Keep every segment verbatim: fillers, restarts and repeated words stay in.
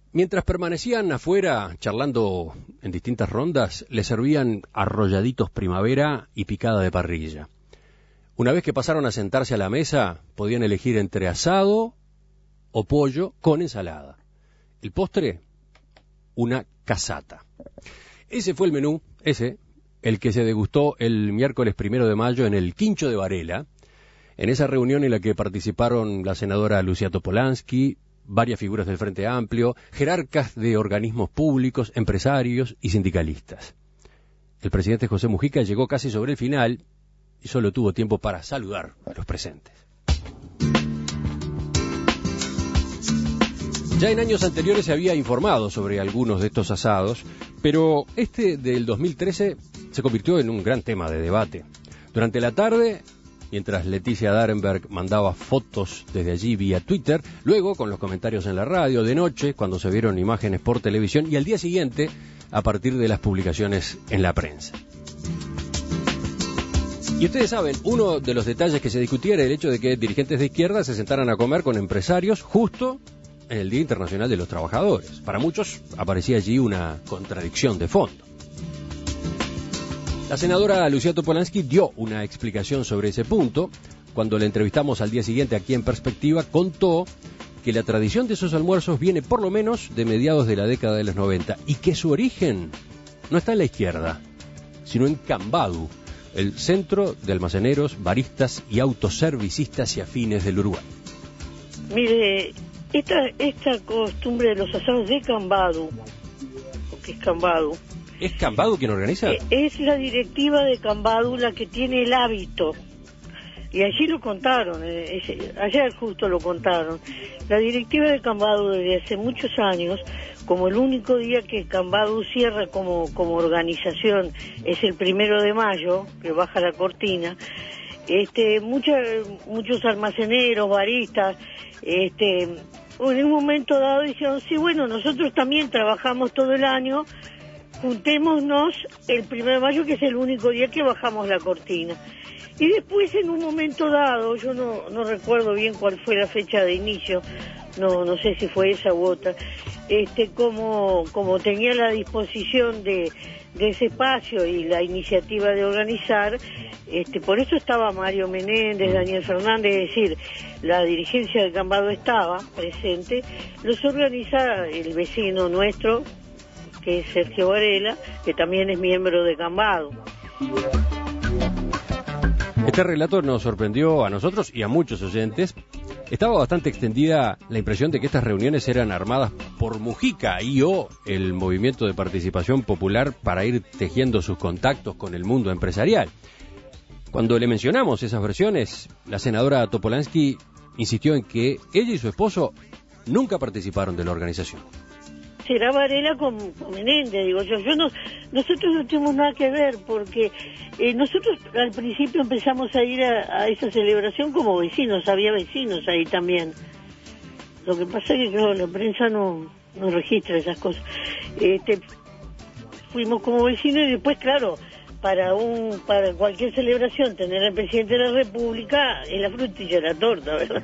Mientras permanecían afuera charlando en distintas rondas, les servían arrolladitos primavera y picada de parrilla. Una vez que pasaron a sentarse a la mesa, podían elegir entre asado o pollo con ensalada. El postre, una casata. Ese fue el menú, ese, el que se degustó el miércoles primero de mayo en el Quincho de Varela, en esa reunión en la que participaron la senadora Lucía Topolansky, varias figuras del Frente Amplio, jerarcas de organismos públicos, empresarios y sindicalistas. El presidente José Mujica llegó casi sobre el final y solo tuvo tiempo para saludar a los presentes. Ya en años anteriores se había informado sobre algunos de estos asados, pero este del dos mil trece se convirtió en un gran tema de debate. Durante la tarde, mientras Leticia Darenberg mandaba fotos desde allí vía Twitter, luego con los comentarios en la radio, de noche, cuando se vieron imágenes por televisión, y al día siguiente, a partir de las publicaciones en la prensa. Y ustedes saben, uno de los detalles que se discutía era el hecho de que dirigentes de izquierda se sentaran a comer con empresarios justo en el Día Internacional de los Trabajadores. Para muchos aparecía allí una contradicción de fondo. La senadora Lucía Topolansky dio una explicación sobre ese punto. Cuando la entrevistamos al día siguiente aquí en Perspectiva, contó que la tradición de esos almuerzos viene por lo menos de mediados de la década de los noventa y que su origen no está en la izquierda, sino en Cambadu, el centro de almaceneros, baristas y autoservicistas y afines del Uruguay. Mire, esta, esta costumbre de los asados de Cambadu, porque es Cambadu, ¿es Cambadu quien organiza? Es la directiva de Cambadu la que tiene el hábito. Y allí lo contaron, eh, ayer justo lo contaron. La directiva de Cambadu desde hace muchos años, como el único día que Cambadu cierra como, como organización es el primero de mayo, que baja la cortina, este, mucha, muchos almaceneros, baristas, este, en un momento dado dijeron, sí, bueno, nosotros también trabajamos todo el año, juntémonos el primero de mayo, que es el único día que bajamos la cortina. Y después, en un momento dado, yo no, no recuerdo bien cuál fue la fecha de inicio, no no sé si fue esa u otra, este como como tenía la disposición de, de ese espacio y la iniciativa de organizar, este por eso estaba Mario Menéndez, Daniel Fernández, es decir, la dirigencia de Cambadu estaba presente, los organiza el vecino nuestro, que es Sergio Varela, que también es miembro de Cambadu. Este relato nos sorprendió a nosotros y a muchos oyentes. Estaba bastante extendida la impresión de que estas reuniones eran armadas por Mujica y o el Movimiento de Participación Popular para ir tejiendo sus contactos con el mundo empresarial. Cuando le mencionamos esas versiones, la senadora Topolansky insistió en que ella y su esposo nunca participaron de la organización. Será Varela con, con Menéndez, digo yo. yo no, nosotros no tenemos nada que ver, porque eh, nosotros al principio empezamos a ir a, a esa celebración como vecinos, había vecinos ahí también. Lo que pasa es que claro, la prensa no, no registra esas cosas. Este, fuimos como vecinos y después, claro, para un para cualquier celebración tener al presidente de la República es la frutilla de la torta, ¿verdad?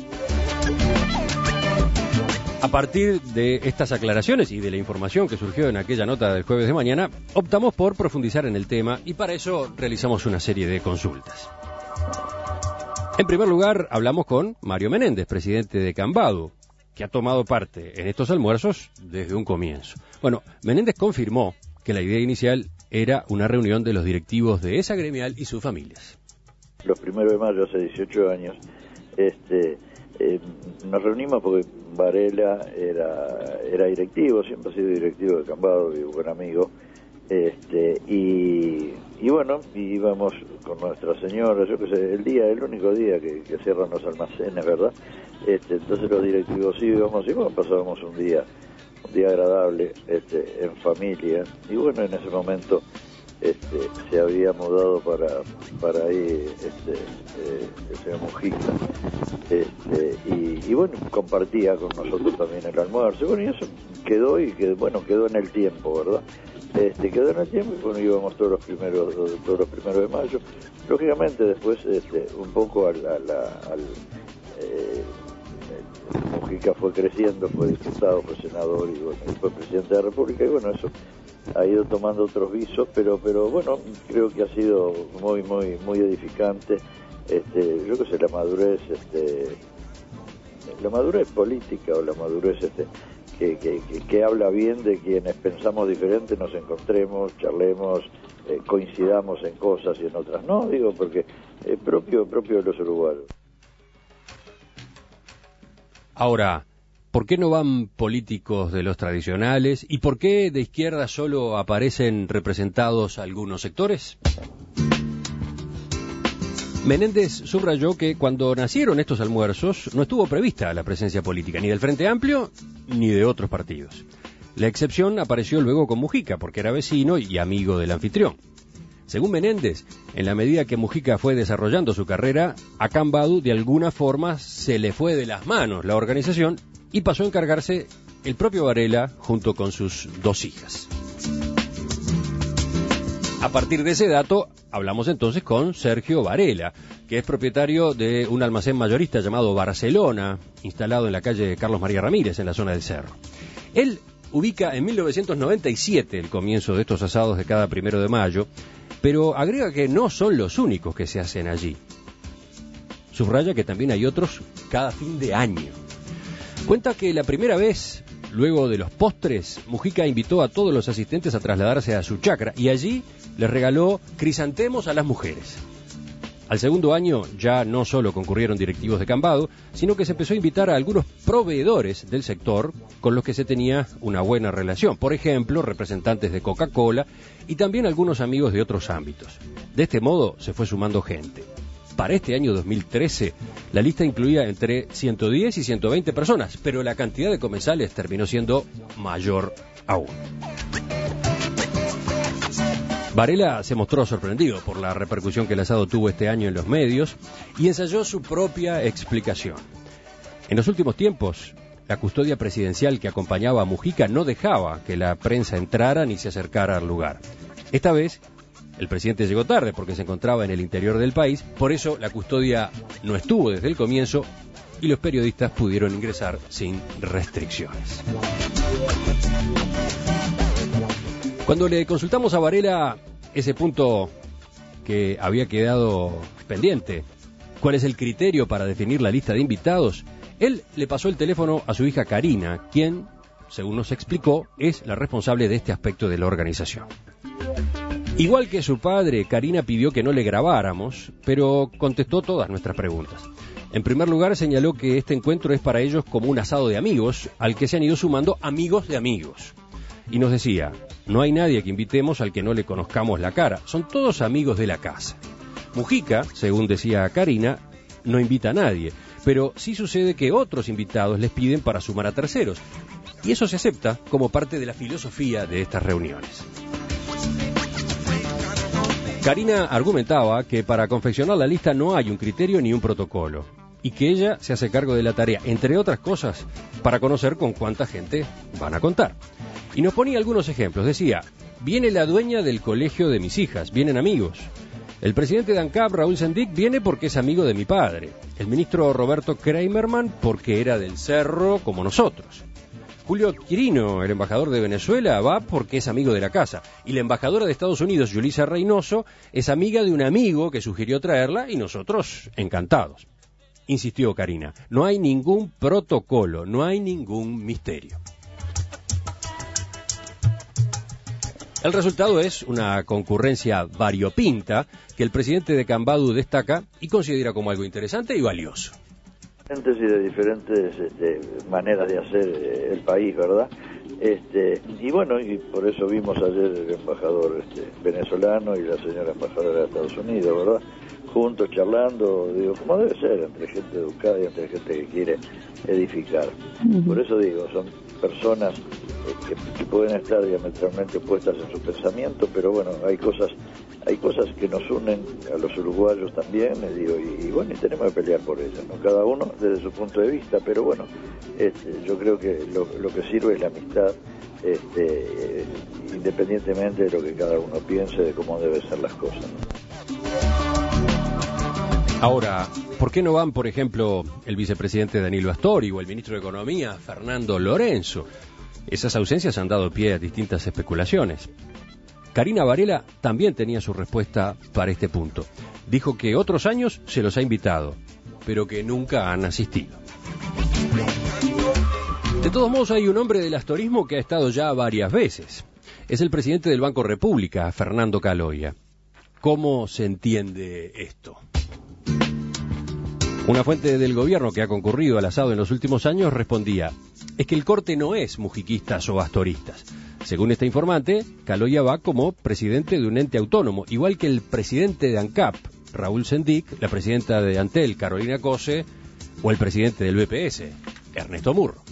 A partir de estas aclaraciones y de la información que surgió en aquella nota del jueves de mañana, optamos por profundizar en el tema y para eso realizamos una serie de consultas. En primer lugar, hablamos con Mario Menéndez, presidente de Cambadu, que ha tomado parte en estos almuerzos desde un comienzo. Bueno, Menéndez confirmó que la idea inicial era una reunión de los directivos de esa gremial y sus familias. Los primeros de mayo, hace dieciocho años, este... Eh, nos reunimos porque Varela era era directivo, siempre ha sido directivo de Cambadu y buen amigo, este y, y bueno, íbamos con Nuestra Señora, yo que sé, el día, el único día que, que cierran los almacenes, ¿verdad? Este, entonces los directivos íbamos y bueno, pasábamos un día, un día agradable, este, en familia, y bueno, en ese momento Este, se había mudado para para ahí este, eh, el señor Mujica, este, y, y bueno, compartía con nosotros también el almuerzo, y bueno, y eso quedó y que bueno quedó en el tiempo, ¿verdad? Este, quedó en el tiempo y bueno, íbamos todos los primeros todos los primeros de mayo, lógicamente después este, un poco al, al, al eh, Mujica fue creciendo, fue diputado, fue senador y bueno, y fue presidente de la República, y bueno, eso ha ido tomando otros visos, pero pero bueno, creo que ha sido muy muy muy edificante. Este, yo creo que es la madurez, este, la madurez política o la madurez este, que, que, que, que habla bien de quienes pensamos diferente, nos encontremos, charlemos, eh, coincidamos en cosas y en otras no, digo, porque es propio, propio de los uruguayos. Ahora, ¿por qué no van políticos de los tradicionales? ¿Y por qué de izquierda solo aparecen representados algunos sectores? Menéndez subrayó que cuando nacieron estos almuerzos no estuvo prevista la presencia política ni del Frente Amplio ni de otros partidos. La excepción apareció luego con Mujica, porque era vecino y amigo del anfitrión. Según Menéndez, en la medida que Mujica fue desarrollando su carrera, a Cambadu de alguna forma se le fue de las manos la organización y pasó a encargarse el propio Varela junto con sus dos hijas. A partir de ese dato, hablamos entonces con Sergio Varela, que es propietario de un almacén mayorista llamado Barcelona, instalado en la calle Carlos María Ramírez, en la zona del Cerro. Él ubica en mil novecientos noventa y siete el comienzo de estos asados de cada primero de mayo, pero agrega que no son los únicos que se hacen allí. Subraya que también hay otros cada fin de año. Cuenta que la primera vez, luego de los postres, Mujica invitó a todos los asistentes a trasladarse a su chacra y allí les regaló crisantemos a las mujeres. Al segundo año ya no solo concurrieron directivos de Cambadu, sino que se empezó a invitar a algunos proveedores del sector con los que se tenía una buena relación. Por ejemplo, representantes de Coca-Cola y también algunos amigos de otros ámbitos. De este modo se fue sumando gente. Para este año dos mil trece, la lista incluía entre ciento diez y ciento veinte personas, pero la cantidad de comensales terminó siendo mayor aún. Varela se mostró sorprendido por la repercusión que el asado tuvo este año en los medios y ensayó su propia explicación. En los últimos tiempos, la custodia presidencial que acompañaba a Mujica no dejaba que la prensa entrara ni se acercara al lugar. Esta vez, el presidente llegó tarde porque se encontraba en el interior del país, por eso la custodia no estuvo desde el comienzo y los periodistas pudieron ingresar sin restricciones. Cuando le consultamos a Varela ese punto que había quedado pendiente, ¿cuál es el criterio para definir la lista de invitados?, él le pasó el teléfono a su hija Karina, quien, según nos explicó, es la responsable de este aspecto de la organización. Igual que su padre, Karina pidió que no le grabáramos, pero contestó todas nuestras preguntas. En primer lugar, señaló que este encuentro es para ellos como un asado de amigos, al que se han ido sumando amigos de amigos. Y nos decía, no hay nadie que invitemos al que no le conozcamos la cara, son todos amigos de la casa. Mujica, según decía Karina, no invita a nadie, pero sí sucede que otros invitados les piden para sumar a terceros, y eso se acepta como parte de la filosofía de estas reuniones. Karina argumentaba que para confeccionar la lista no hay un criterio ni un protocolo, y que ella se hace cargo de la tarea, entre otras cosas, para conocer con cuánta gente van a contar. Y nos ponía algunos ejemplos. Decía, viene la dueña del colegio de mis hijas, vienen amigos. El presidente de ANCAP, Raúl Sendic, viene porque es amigo de mi padre. El ministro Roberto Kramerman porque era del Cerro como nosotros. Julio Quirino, el embajador de Venezuela, va porque es amigo de la casa. Y la embajadora de Estados Unidos, Yulisa Reynoso, es amiga de un amigo que sugirió traerla y nosotros encantados. Insistió Karina, no hay ningún protocolo, no hay ningún misterio. El resultado es una concurrencia variopinta que el presidente de Cambadu destaca y considera como algo interesante y valioso. Y de diferentes este, maneras de hacer el país, ¿verdad? Este, y bueno, y por eso vimos ayer el embajador este, venezolano y la señora embajadora de Estados Unidos, ¿verdad? Juntos charlando, digo, como debe ser, entre gente educada y entre gente que quiere edificar. Uh-huh. Por eso digo, son personas eh, que, que pueden estar diametralmente opuestas en su pensamiento, pero bueno, hay cosas hay cosas que nos unen a los uruguayos también, eh, digo, y, y bueno, y tenemos que pelear por ellas, ¿no? Cada uno desde su punto de vista, pero bueno, este, yo creo que lo, lo que sirve es la amistad, este, eh, independientemente de lo que cada uno piense de cómo deben ser las cosas, ¿no? Ahora, ¿Por qué no van, por ejemplo, el vicepresidente Danilo Astori o el ministro de Economía, Fernando Lorenzo? Esas ausencias han dado pie a distintas especulaciones. Karina Varela también tenía su respuesta para este punto. Dijo que otros años se los ha invitado, pero que nunca han asistido. De todos modos, hay un hombre del astorismo que ha estado ya varias veces. Es el presidente del Banco República, Fernando Caloia. ¿Cómo se entiende esto? Una fuente del gobierno que ha concurrido al asado en los últimos años respondía: es que el corte no es mujiquistas o astoristas. Según este informante, Caloia va como presidente de un ente autónomo, igual que el presidente de ANCAP, Raúl Sendic, la presidenta de Antel, Carolina Cose, o el presidente del B P S, Ernesto Murro.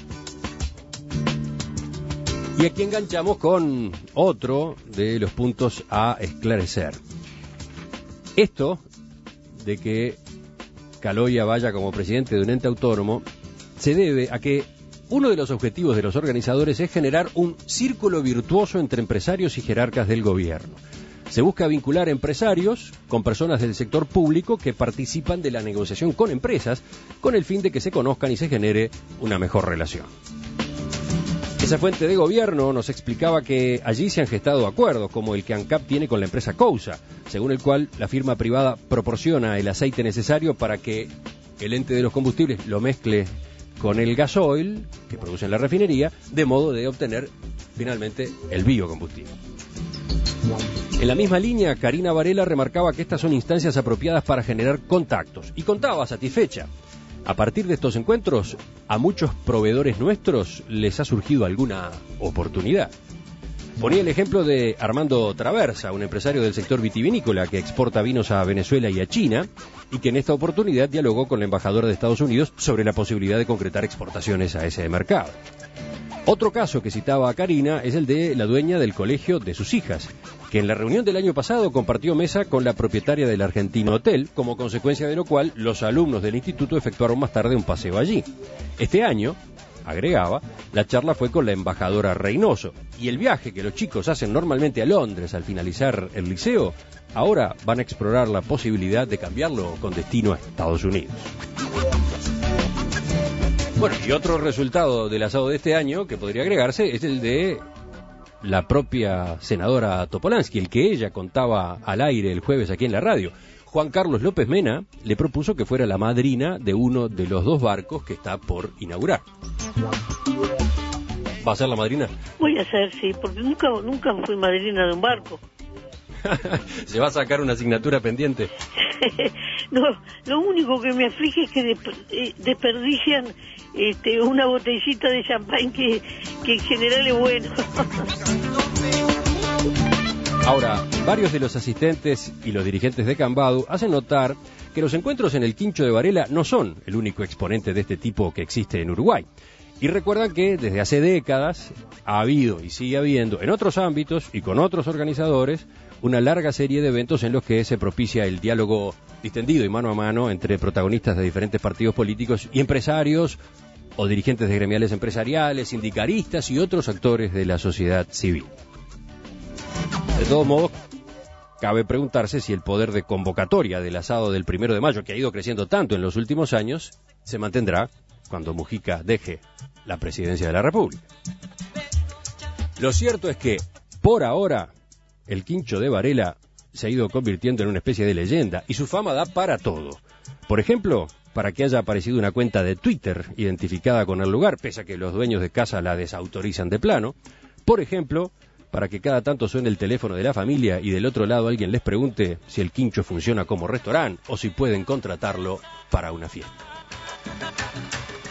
Y aquí enganchamos con otro de los puntos a esclarecer. Esto de que Caloia vaya como presidente de un ente autónomo se debe a que uno de los objetivos de los organizadores es generar un círculo virtuoso entre empresarios y jerarcas del gobierno. Se busca vincular empresarios con personas del sector público que participan de la negociación con empresas con el fin de que se conozcan y se genere una mejor relación. Esa fuente de gobierno nos explicaba que allí se han gestado acuerdos, como el que ANCAP tiene con la empresa Cousa, según el cual la firma privada proporciona el aceite necesario para que el ente de los combustibles lo mezcle con el gasoil que produce en la refinería, de modo de obtener finalmente el biocombustible. En la misma línea, Karina Varela remarcaba que estas son instancias apropiadas para generar contactos, y contaba satisfecha. A partir de estos encuentros, a muchos proveedores nuestros les ha surgido alguna oportunidad. Ponía el ejemplo de Armando Traversa, un empresario del sector vitivinícola que exporta vinos a Venezuela y a China, y que en esta oportunidad dialogó con la embajadora de Estados Unidos sobre la posibilidad de concretar exportaciones a ese mercado. Otro caso que citaba a Karina es el de la dueña del colegio de sus hijas, que en la reunión del año pasado compartió mesa con la propietaria del Argentino Hotel, como consecuencia de lo cual los alumnos del instituto efectuaron más tarde un paseo allí. Este año, agregaba, la charla fue con la embajadora Reynoso, y el viaje que los chicos hacen normalmente a Londres al finalizar el liceo, ahora van a explorar la posibilidad de cambiarlo con destino a Estados Unidos. Bueno, y otro resultado del asado de este año que podría agregarse es el de la propia senadora Topolansky, el que ella contaba al aire el jueves aquí en la radio. Juan Carlos López Mena le propuso que fuera la madrina de uno de los dos barcos que está por inaugurar. ¿Va a ser la madrina? Voy a ser, sí, porque nunca, nunca fui madrina de un barco. ¿Se va a sacar una asignatura pendiente? No, lo único que me aflige es que de, desperdician este, una botellita de champán que, que en general es bueno. Ahora, varios de los asistentes y los dirigentes de Cambadu hacen notar que los encuentros en el Quincho de Varela no son el único exponente de este tipo que existe en Uruguay. Y recuerdan que desde hace décadas ha habido y sigue habiendo en otros ámbitos y con otros organizadores una larga serie de eventos en los que se propicia el diálogo distendido y mano a mano entre protagonistas de diferentes partidos políticos y empresarios o dirigentes de gremiales empresariales, sindicalistas y otros actores de la sociedad civil. De todos modos, cabe preguntarse si el poder de convocatoria del asado del primero de mayo, que ha ido creciendo tanto en los últimos años, se mantendrá cuando Mujica deje la presidencia de la República. Lo cierto es que, por ahora, el Quincho de Varela se ha ido convirtiendo en una especie de leyenda y su fama da para todo. Por ejemplo, para que haya aparecido una cuenta de Twitter identificada con el lugar, pese a que los dueños de casa la desautorizan de plano. Por ejemplo, para que cada tanto suene el teléfono de la familia y del otro lado alguien les pregunte si el Quincho funciona como restaurante o si pueden contratarlo para una fiesta.